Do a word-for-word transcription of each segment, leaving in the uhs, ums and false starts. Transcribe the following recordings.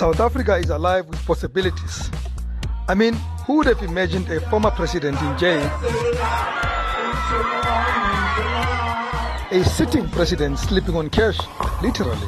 South Africa is alive with possibilities. I mean, who would have imagined a former president in jail? A sitting president sleeping on cash, literally.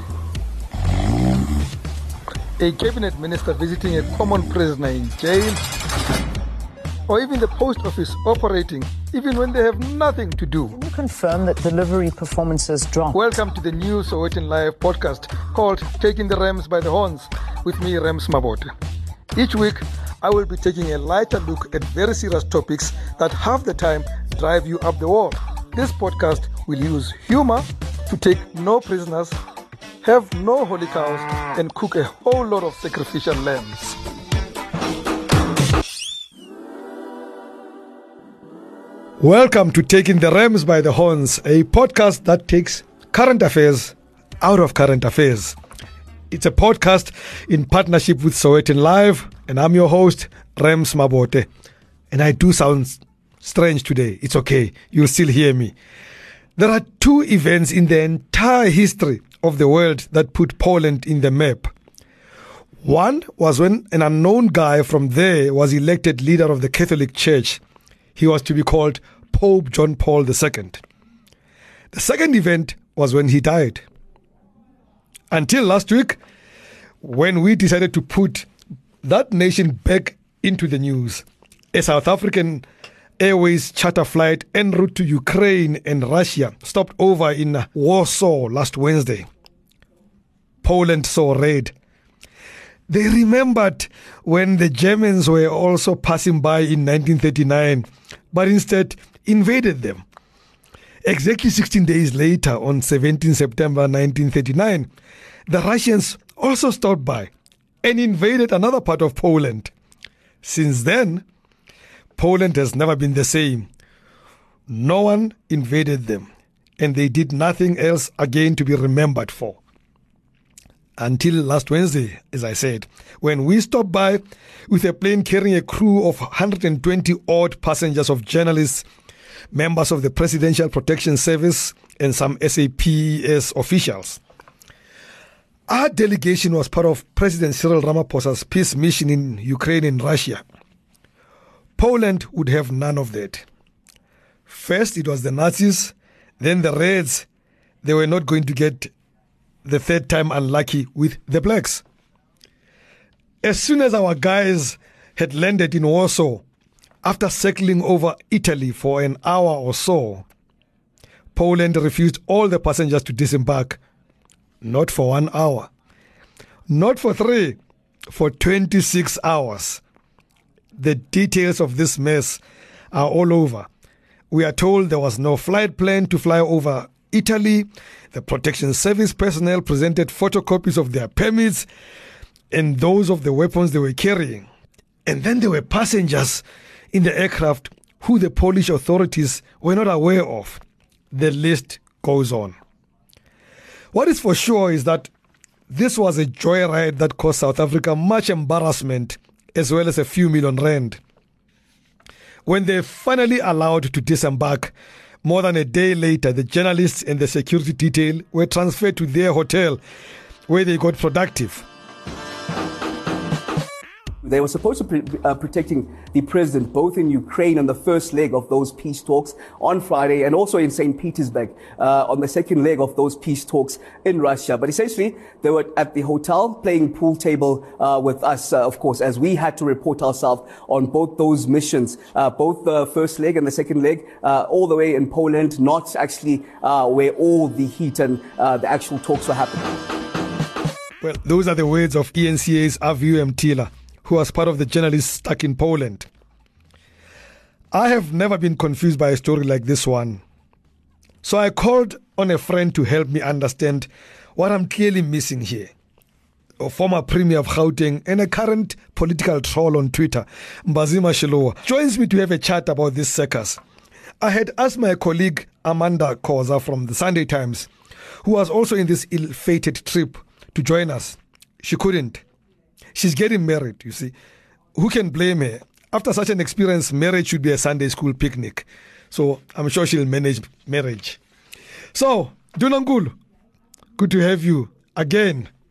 A cabinet minister visiting a common prisoner in jail. Or even the post office operating even when they have nothing to do. Can you confirm that delivery performances dropped? Welcome to the new Sowetan Live podcast called Taking the Rams by the Horns with me, Rams Mabote. Each week, I will be taking a lighter look at very serious topics that half the time drive you up the wall. This podcast will use humor to take no prisoners, have no holy cows, and cook a whole lot of sacrificial lambs. Welcome to Taking the Rams by the Horns, a podcast that takes current affairs out of current affairs. It's a podcast in partnership with Sowetan Live, and I'm your host, Rams Mabote. And I do sound strange today. It's okay. You'll still hear me. There are two events in the entire history of the world that put Poland in the map. One was when an unknown guy from there was elected leader of the Catholic Church. He was to be called Pope John Paul the Second. The second event was when he died. Until last week, when we decided to put that nation back into the news. A South African Airways charter flight en route to Ukraine and Russia stopped over in Warsaw last Wednesday. Poland saw red. They remembered when the Germans were also passing by in nineteen thirty-nine, but instead invaded them. Exactly sixteen days later, on seventeenth September nineteen thirty-nine, the Russians also stopped by and invaded another part of Poland. Since then, Poland has never been the same. No one invaded them, and they did nothing else again to be remembered for. Until last Wednesday, as I said, when we stopped by with a plane carrying a crew of one hundred twenty odd passengers of journalists, members of the Presidential Protection Service, and some S A P S officials. Our delegation was part of President Cyril Ramaphosa's peace mission in Ukraine and Russia. Poland would have none of that. First, it was the Nazis, then the Reds. They were not going to get the third time unlucky with the blacks. As soon as our guys had landed in Warsaw, after circling over Italy for an hour or so, Poland refused all the passengers to disembark. Not for one hour. Not for three. For twenty-six hours. The details of this mess are all over. We are told there was no flight plan to fly over Italy. The Protection Service personnel presented photocopies of their permits and those of the weapons they were carrying. And then there were passengers in the aircraft who the Polish authorities were not aware of. The list goes on. What is for sure is that this was a joyride that caused South Africa much embarrassment as well as a few million rand. When they finally allowed to disembark, more than a day later, the journalists and the security detail were transferred to their hotel where they got productive. They were supposed to be uh, protecting the president both in Ukraine on the first leg of those peace talks on Friday and also in Saint Petersburg uh, on the second leg of those peace talks in Russia. But essentially, they were at the hotel playing pool table uh, with us, uh, of course, as we had to report ourselves on both those missions, uh, both the first leg and the second leg, uh, all the way in Poland, not actually uh, where all the heat and uh, the actual talks were happening. Well, those are the words of E N C A's Aviu Mtila, who was part of the journalists stuck in Poland. I have never been confused by a story like this one. So I called on a friend to help me understand what I'm clearly missing here. A former premier of Gauteng and a current political troll on Twitter, Mbazima Shilowa, joins me to have a chat about this circus. I had asked my colleague Amanda Khoza from the Sunday Times, who was also in this ill-fated trip, to join us. She couldn't. She's getting married, you see. Who can blame her? After such an experience, marriage should be a Sunday school picnic. So I'm sure she'll manage marriage. So, Dunankulu, good to have you again.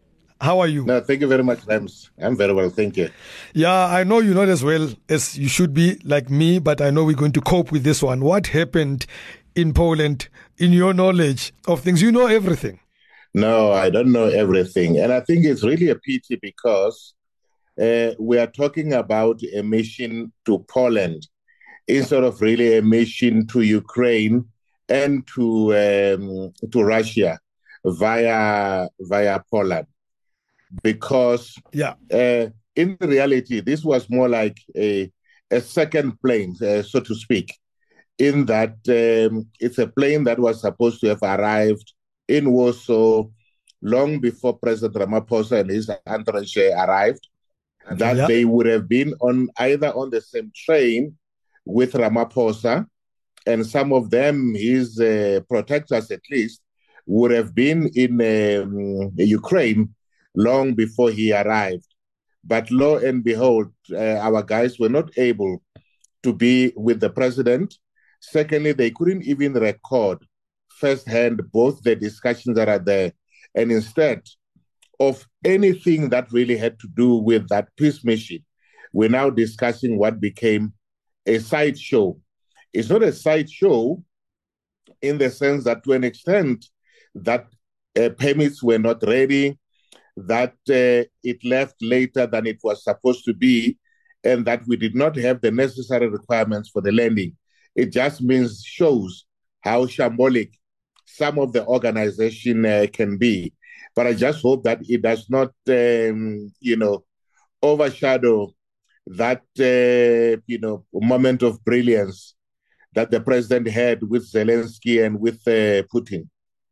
How are you? No, thank you very much, Rams. I'm very well, thank you. Yeah, I know you're not as well as you should be, like me, but I know we're going to cope with this one. What happened in Poland, in your knowledge of things? You know everything. No, I don't know everything. And I think it's really a pity because uh, we are talking about a mission to Poland instead of really a mission to Ukraine and to um, to Russia via via Poland. Because yeah, uh, in reality, this was more like a, a second plane, uh, so to speak, in that um, it's a plane that was supposed to have arrived in Warsaw long before President Ramaphosa and his entourage arrived, that yeah. they would have been on either on the same train with Ramaphosa, and some of them, his uh, protectors at least, would have been in um, Ukraine long before he arrived. But lo and behold, uh, our guys were not able to be with the president. Secondly, they couldn't even record firsthand both the discussions that are there. And instead of anything that really had to do with that peace mission, we're now discussing what became a sideshow. It's not a sideshow in the sense that to an extent that uh, permits were not ready, that uh, it left later than it was supposed to be, and that we did not have the necessary requirements for the landing. It just means, shows how shambolic some of the organization uh, can be. But I just hope that it does not, um, you know, overshadow that, uh, you know, moment of brilliance that the president had with Zelensky and with uh, Putin.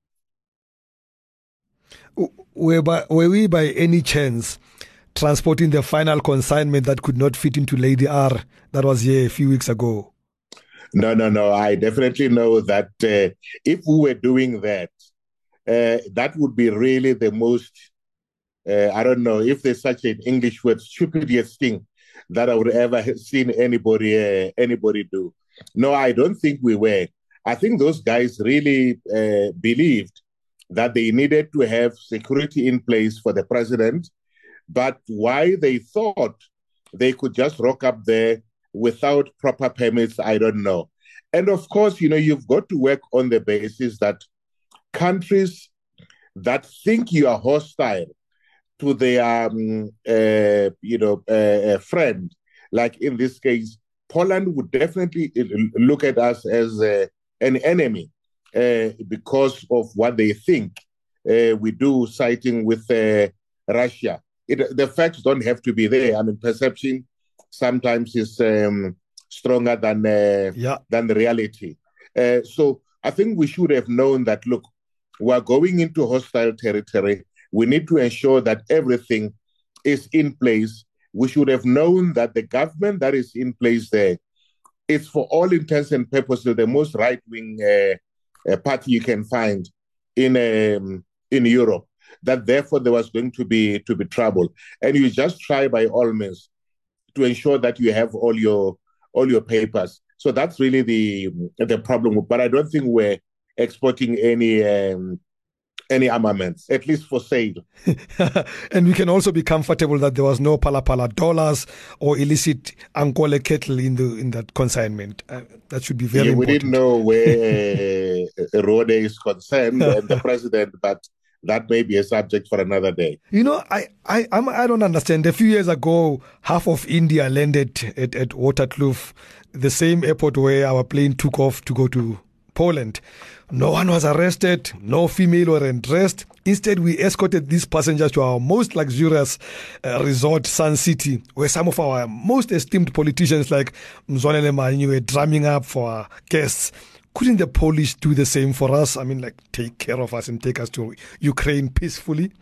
Were, by, were we by any chance transporting the final consignment that could not fit into Lady R that was here a few weeks ago? No, no, no. I definitely know that uh, if we were doing that, uh, that would be really the most, uh, I don't know if there's such an English word, stupidest thing that I would ever have seen anybody, uh, anybody do. No, I don't think we were. I think those guys really uh, believed that they needed to have security in place for the president, but why they thought they could just rock up there without proper permits, I don't know. And of course, you know, you've got to work on the basis that countries that think you are hostile to their, um, uh, you know, uh, friend, like in this case, Poland would definitely look at us as uh, an enemy. Uh, because of what they think uh, we do, siding with uh, Russia. It, the facts don't have to be there. I mean, perception sometimes is um, stronger than uh, yeah. than the reality. Uh, so I think we should have known that, look, we're going into hostile territory. We need to ensure that everything is in place. We should have known that the government that is in place there is, for all intents and purposes, the most right-wing uh, a party you can find in um, in Europe, that therefore there was going to be to be trouble, and you just try by all means to ensure that you have all your all your papers. So that's really the the problem. But I don't think we're exporting any um, any armaments, at least for sale. And we can also be comfortable that there was no pala pala dollars or illicit Ankole kettle in the in that consignment. Uh, that should be very yeah, we important. didn't know where uh, Rode is concerned and the president, but that may be a subject for another day. You know, I I I'm, I don't understand. A few years ago, half of India landed at, at Waterkloof, the same airport where our plane took off to go to Poland. No one was arrested, no female were undressed. Instead, we escorted these passengers to our most luxurious uh, resort, Sun City, where some of our most esteemed politicians like Mzwanele Malinyi were drumming up for our guests. Couldn't the Polish do the same for us? I mean, like, take care of us and take us to Ukraine peacefully?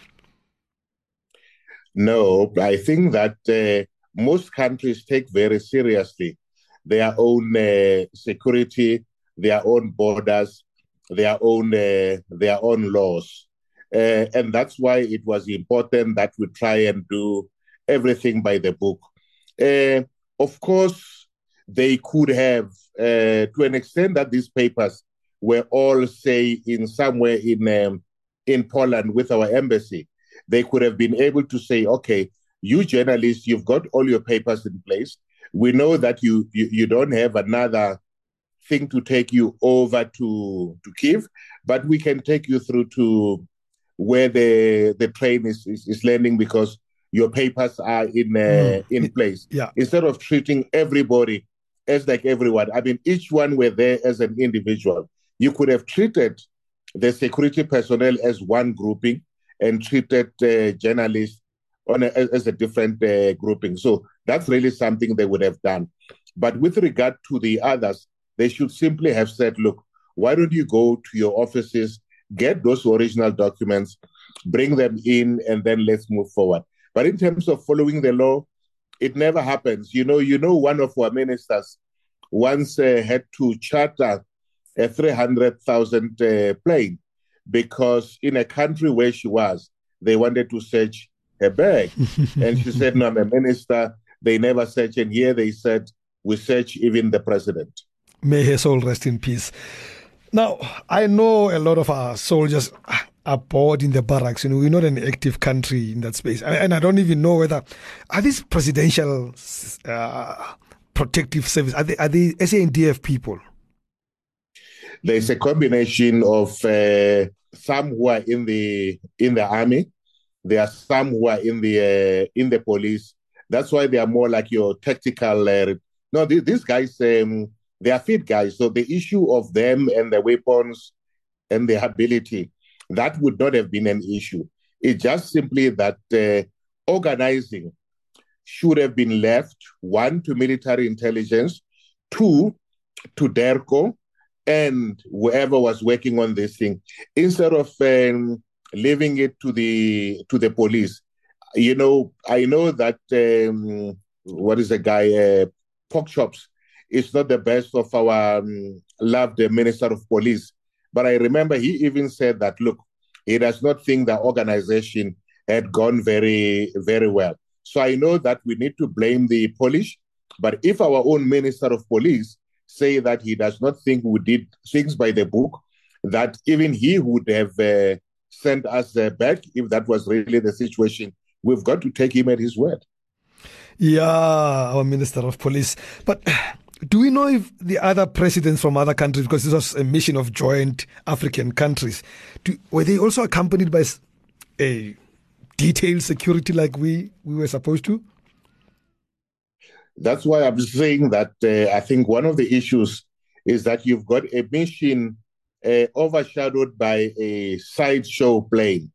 No, I think that uh, most countries take very seriously their own uh, security, their own borders, their own uh, their own laws. Uh, and that's why it was important that we try and do everything by the book. Uh, of course, they could have, uh, to an extent that these papers were all, say, in somewhere in um, in Poland with our embassy, they could have been able to say, okay, you journalists, you've got all your papers in place. We know that you you, you don't have another thing to take you over to, to Kyiv, but we can take you through to where the the train is, is, is landing because your papers are in uh, mm. in place. Yeah. Instead of treating everybody as like everyone. I mean, each one were there as an individual. You could have treated the security personnel as one grouping and treated uh, journalists on a, as a different uh, grouping. So that's really something they would have done. But with regard to the others, they should simply have said, look, why don't you go to your offices, get those original documents, bring them in, and then let's move forward. But in terms of following the law, it never happens. You know, you know, one of our ministers once uh, had to charter a three hundred thousand uh, plane because in a country where she was, they wanted to search her bag. And she said, no, I'm a minister. They never search. And here they said, we search even the president. May his soul rest in peace. Now, I know a lot of our soldiers are bored in the barracks. You know, we're not an active country in that space. And I don't even know whether, are these presidential uh, protective service, are they, are they S A N D F people? There's a combination of uh, some who are in the in the army. There are some who are in the uh, in the police. That's why they are more like your tactical. Uh, no, these, these guys, um, they are fit guys. So the issue of them and the weapons and the ability, that would not have been an issue. It's just simply that uh, organizing should have been left, one, to military intelligence, two, to DERCO, and whoever was working on this thing, instead of um, leaving it to the to the police. You know, I know that, um, what is the guy, uh, Pork Chops, is not the best of our um, loved Minister of Police. But I remember he even said that, look, he does not think the organization had gone very, very well. So I know that we need to blame the police. But if our own Minister of Police say that he does not think we did things by the book, that even he would have uh, sent us uh, back if that was really the situation, we've got to take him at his word. Yeah, our Minister of Police. But do we know if the other presidents from other countries, because this was a mission of joint African countries, do, were they also accompanied by a detailed security like we, we were supposed to? That's why I'm saying that uh, I think one of the issues is that you've got a mission uh, overshadowed by a sideshow plane.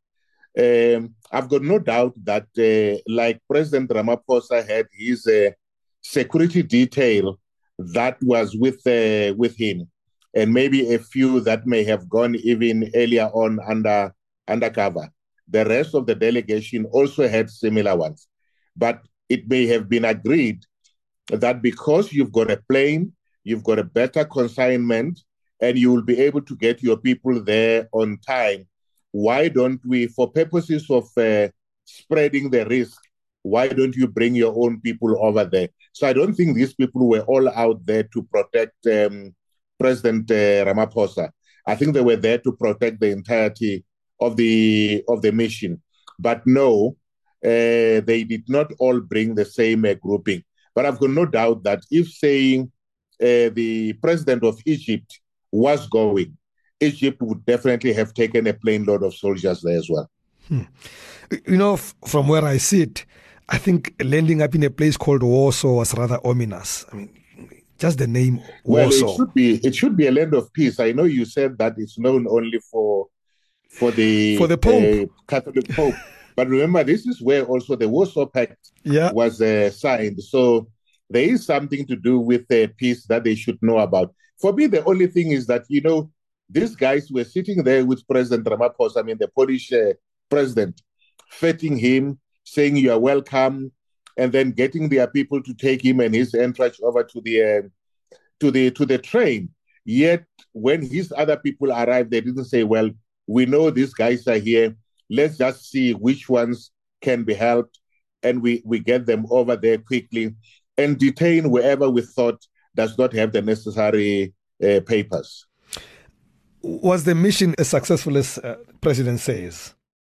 Um, I've got no doubt that, uh, like President Ramaphosa had his uh, security detail that was with uh, with him, and maybe a few that may have gone even earlier on under undercover. The rest of the delegation also had similar ones, but it may have been agreed that because you've got a plane, you've got a better consignment, and you will be able to get your people there on time. Why don't we, for purposes of uh, spreading the risk, why don't you bring your own people over there? So I don't think these people were all out there to protect um, President uh, Ramaphosa. I think they were there to protect the entirety of the of the mission. But no, uh, they did not all bring the same uh, grouping. But I've got no doubt that if saying uh, the president of Egypt was going, Egypt would definitely have taken a plane load of soldiers there as well. Hmm. You know, f- from where I sit, I think landing up in a place called Warsaw was rather ominous. I mean, just the name well, Warsaw. Well, it should be it should be a land of peace. I know you said that it's known only for for the for the Pope, uh, Catholic Pope. But remember, this is where also the Warsaw Pact yeah. was uh, signed. So there is something to do with the peace that they should know about. For me, the only thing is that, you know, these guys were sitting there with President Ramaphosa, I mean, the Polish uh, president, feting him, saying you are welcome, and then getting their people to take him and his entourage over to the uh, to the to the train. Yet, when his other people arrived, they didn't say, well, we know these guys are here. Let's just see which ones can be helped, and we, we get them over there quickly and detain whoever we thought does not have the necessary uh, papers. Was the mission as successful as uh, President says?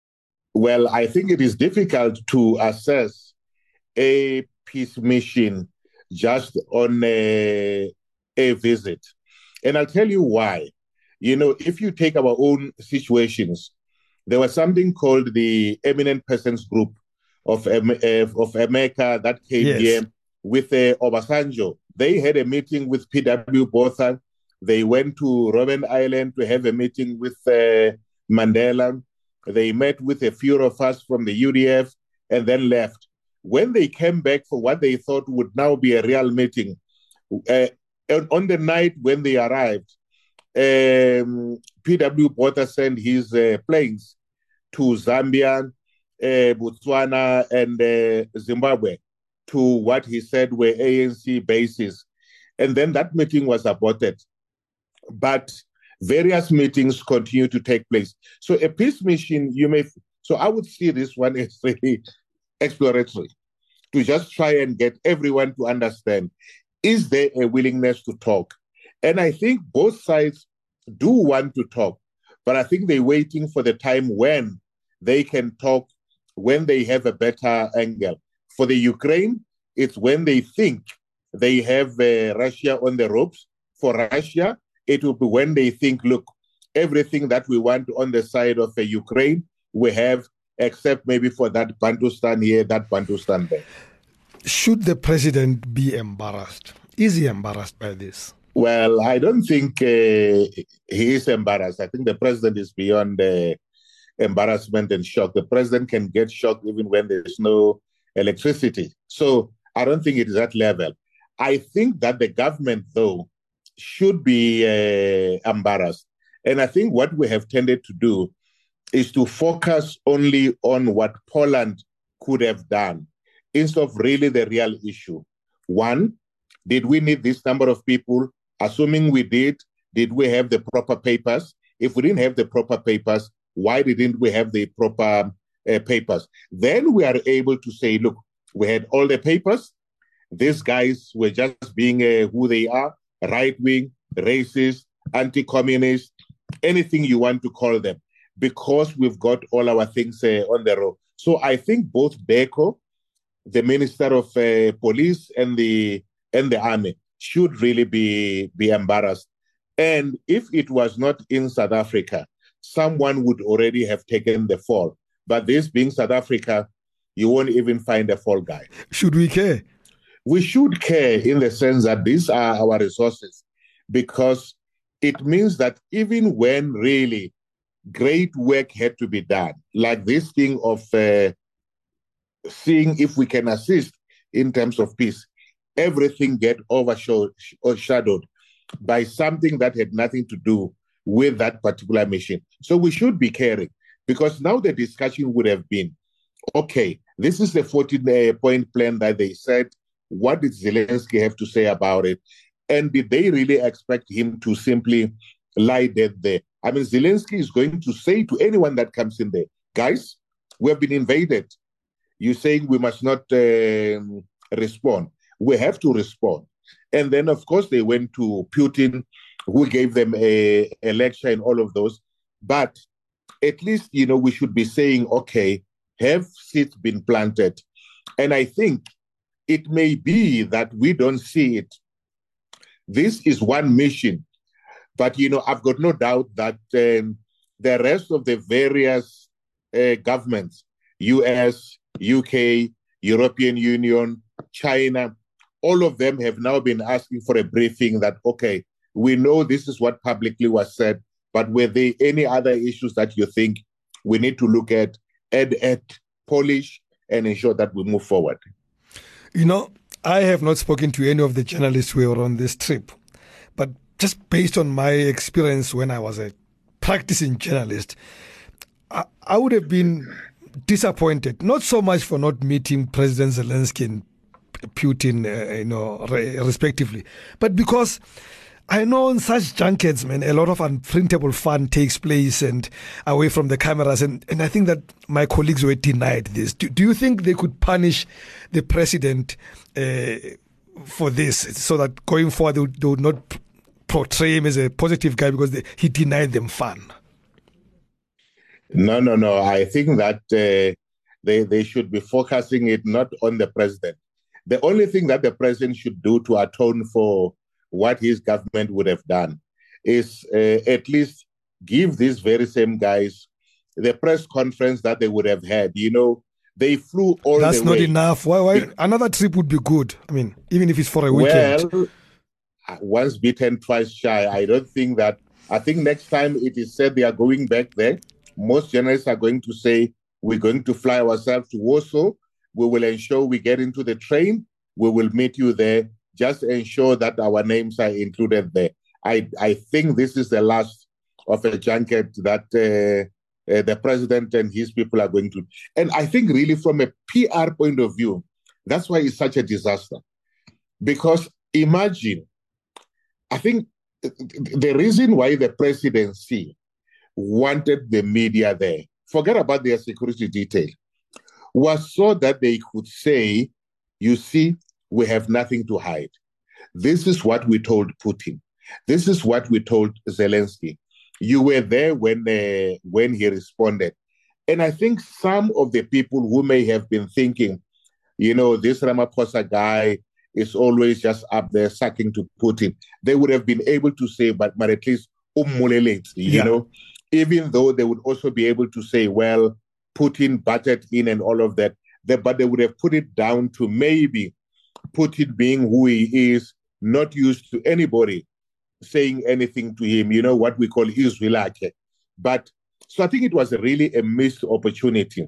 Well, I think it is difficult to assess a peace mission just on a, a visit. And I'll tell you why. You know, if you take our own situations, there was something called the Eminent Persons Group of, of America that came yes. here with uh, Obasanjo. They had a meeting with P W Botha. They went to Robben Island to have a meeting with uh, Mandela. They met with a few of us from the U D F and then left. When they came back for what they thought would now be a real meeting, uh, on the night when they arrived, um, P W Botha sent his uh, planes to Zambia, uh, Botswana, and uh, Zimbabwe to what he said were A N C bases. And then that meeting was aborted. But various meetings continue to take place. So a peace mission, you may, so I would see this one as really exploratory, to just try and get everyone to understand, is there a willingness to talk? And I think both sides do want to talk, but I think they're waiting for the time when they can talk, when they have a better angle. For the Ukraine, it's when they think they have uh, Russia on the ropes. For Russia, it will be when they think, look, everything that we want on the side of uh, Ukraine, we have, except maybe for that Bantustan here, that Bantustan there. Should the president be embarrassed? Is he embarrassed by this? Well, I don't think uh, he is embarrassed. I think the president is beyond uh, embarrassment and shock. The president can get shocked even when there's no electricity. So I don't think it is that level. I think that the government, though, should be uh, embarrassed. And I think what we have tended to do is to focus only on what Poland could have done instead of really the real issue. One, did we need this number of people? Assuming we did, did we have the proper papers? If we didn't have the proper papers, why didn't we have the proper uh, papers? Then we are able to say, look, we had all the papers. These guys were just being uh, who they are, right-wing, racist, anti-communist, anything you want to call them, because we've got all our things uh, on the road. So I think both Beko, the Minister of uh, Police, and the and the Army should really be, be embarrassed. And if it was not in South Africa, someone would already have taken the fall. But this being South Africa, you won't even find a fall guy. Should we care? We should care in the sense that these are our resources, because it means that even when really great work had to be done, like this thing of uh, seeing if we can assist in terms of peace, everything get overshadowed by something that had nothing to do with that particular mission. So we should be caring, because now the discussion would have been, okay, this is the fourteen-point plan that they said. What did Zelensky have to say about it? And did they really expect him to simply lie dead there? I mean, Zelensky is going to say to anyone that comes in there, guys, we have been invaded. You're saying we must not um, respond. We have to respond. And then, of course, they went to Putin, who gave them a, a lecture and all of those. But at least, you know, we should be saying, okay, have seeds been planted? And I think it may be that we don't see it. This is one mission. But, you know, I've got no doubt that um, the rest of the various uh, governments, U S, U K, European Union, China, all of them have now been asking for a briefing that, okay, we know this is what publicly was said, but were there any other issues that you think we need to look at, add, add, polish, and ensure that we move forward? You know, I have not spoken to any of the journalists who were on this trip, but just based on my experience when I was a practicing journalist, I, I would have been disappointed, not so much for not meeting President Zelensky and Putin, uh, you know, re- respectively, but because I know on such junkets, man, a lot of unprintable fun takes place and away from the cameras. And, and I think that my colleagues were denied this. Do, do you think they could punish the president uh, for this so that going forward they would, they would not portray him as a positive guy because they, he denied them fun? No, no, no. I think that uh, they they should be focusing it not on the president. The only thing that the president should do to atone for what his government would have done is uh, at least give these very same guys the press conference that they would have had. You know, they flew all That's the not way. enough. Why, why? Another trip would be good. I mean, even if it's for a weekend. Well, once bitten, twice shy. I don't think that. I think next time it is said they are going back there, most journalists are going to say, we're going to fly ourselves to Warsaw. We will ensure we get into the train. We will meet you there. Just ensure that our names are included there. I, I think this is the last of a junket that uh, uh, the president and his people are going to. And I think really from a P R point of view, that's why it's such a disaster. Because imagine, I think the reason why the presidency wanted the media there, forget about their security detail, was so that they could say, you see, we have nothing to hide. This is what we told Putin. This is what we told Zelensky. You were there when, uh, when he responded. And I think some of the people who may have been thinking, you know, this Ramaphosa guy is always just up there sucking to Putin, they would have been able to say, but, but at least, you yeah. know, even though they would also be able to say, well, Putin butted in and all of that, they, but they would have put it down to maybe Putin being who he is, not used to anybody saying anything to him, you know, what we call Israelite. But so I think it was really a missed opportunity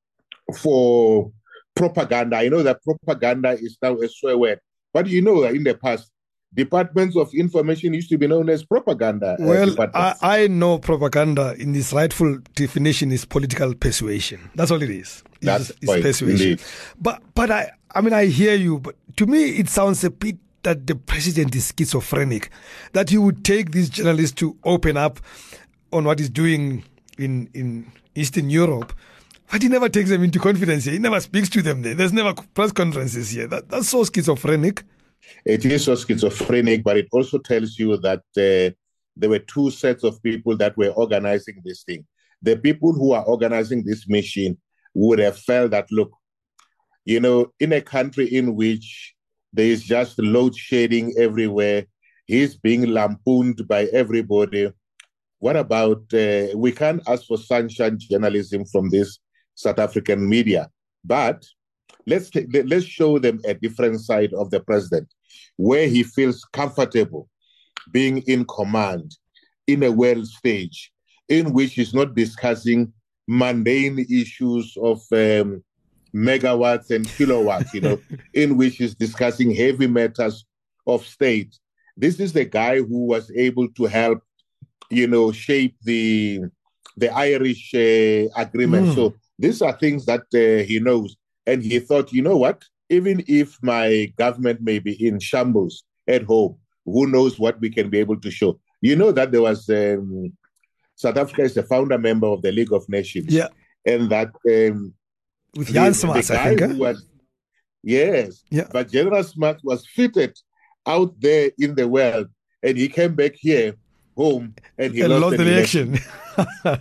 for propaganda. I know that propaganda is now a swear word, but you know, in the past, departments of information used to be known as propaganda. Well, uh, I, I know propaganda in its rightful definition is political persuasion. That's all it is. It's, That's it's persuasion. Indeed. But but I I mean I hear you, but to me it sounds a bit that the president is schizophrenic, that he would take these journalists to open up on what he's doing in in Eastern Europe. But he never takes them into confidence here. He never speaks to them there. There's never press conferences here. That, that's so schizophrenic. It is so schizophrenic, but it also tells you that uh, there were two sets of people that were organizing this thing. The people who are organizing this mission would have felt that, look, you know, in a country in which there is just load shedding everywhere, he's being lampooned by everybody. What about, uh, we can't ask for sunshine journalism from this South African media, but let's take, let's show them a different side of the president, where he feels comfortable being in command in a world stage, in which he's not discussing mundane issues of um, megawatts and kilowatts, you know, in which he's discussing heavy matters of state. This is the guy who was able to help, you know, shape the the Irish uh, agreement. Mm. So these are things that uh, he knows. And he thought, you know what? Even if my government may be in shambles at home, who knows what we can be able to show? You know that there was, um, South Africa is a founder member of the League of Nations. Yeah. And that... Um, With Jan Smuts, I think. Huh? Was, yes. Yeah. But General Smuts was fitted out there in the world. And he came back here, home, and he and lost, lost the the election. uh,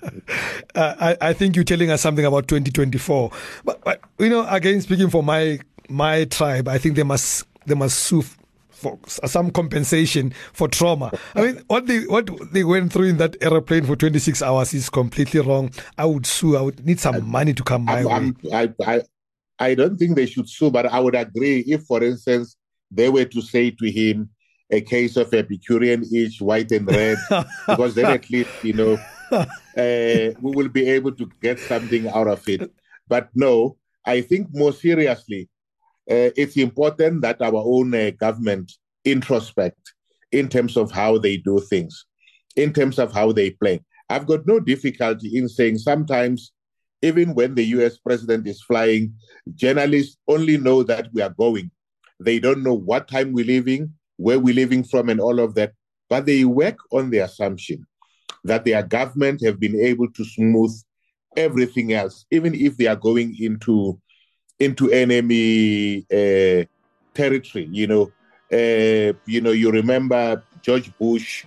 I, I think you're telling us something about twenty twenty-four. But, but you know, again, speaking for my my tribe, I think they must they must sue for some compensation for trauma. I mean, what they what they went through in that airplane for twenty-six hours is completely wrong. I would sue. I would need some money to come my I'm, way. I'm, I, I I don't think they should sue, but I would agree if, for instance, they were to say to him, a case of Epicurean itch, white and red, because then at least, you know, uh, we will be able to get something out of it. But no, I think more seriously, uh, it's important that our own uh, government introspect in terms of how they do things, in terms of how they play. I've got no difficulty in saying sometimes, even when the U S president is flying, journalists only know that we are going. They don't know what time we're leaving, where we're living from and all of that, but they work on the assumption that their government have been able to smooth everything else, even if they are going into into enemy uh, territory. You know, uh, you know, you remember George Bush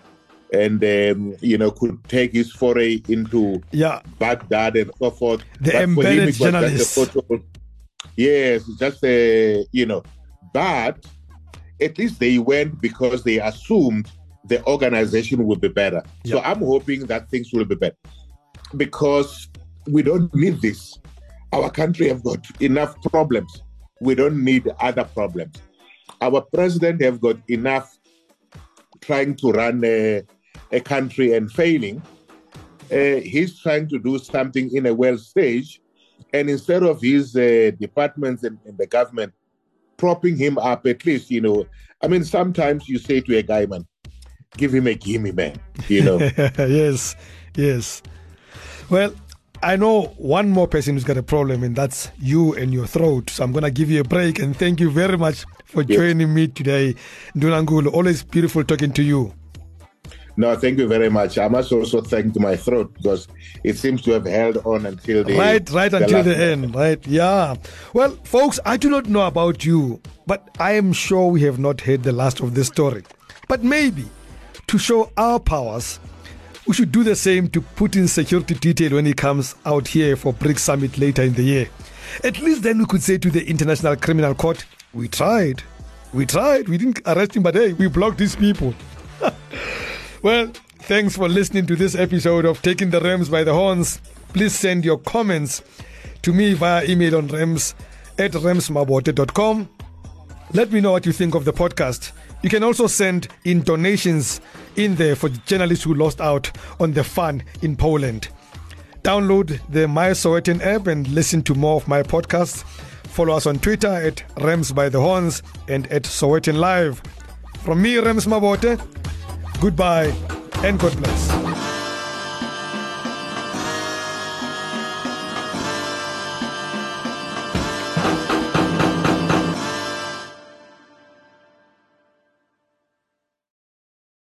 and um, you know, could take his foray into yeah. Baghdad and so forth. The But for him, embedded it was just a journalist. photo. Yes, just a, you know, but at least they went because they assumed the organization would be better. Yeah. So I'm hoping that things will be better, because we don't need this. Our country have got enough problems. We don't need other problems. Our president have got enough trying to run a, a country and failing. Uh, he's trying to do something in a world stage, and instead of his uh, departments and, and the government propping him up, at least, you know, I mean, sometimes you say to a guy, man, give him a gimme, man, you know. Yes, yes. Well, I know one more person who's got a problem, and that's you and your throat. So I'm going to give you a break, and thank you very much for Yes. joining me today. Ndunangulu, always beautiful talking to you. No, thank you very much. I must also thank my throat, because it seems to have held on until the Right, right the until last the moment. end, right? Yeah. Well, folks, I do not know about you, but I am sure we have not heard the last of this story. But maybe to show our powers, we should do the same to Putin's security detail when he comes out here for BRICS Summit later in the year. At least then we could say to the International Criminal Court, we tried. We tried. We didn't arrest him, but hey, we blocked these people. Well, thanks for listening to this episode of Taking the Rams by the Horns. Please send your comments to me via email on rams at ramsmabote dot com. Let me know what you think of the podcast. You can also send in donations in there for journalists who lost out on the fun in Poland. Download the My Sowetan app and listen to more of my podcasts. Follow us on Twitter at Rams by the Horns and at Sowetan Live. From me, Rams Mabote, goodbye and God bless.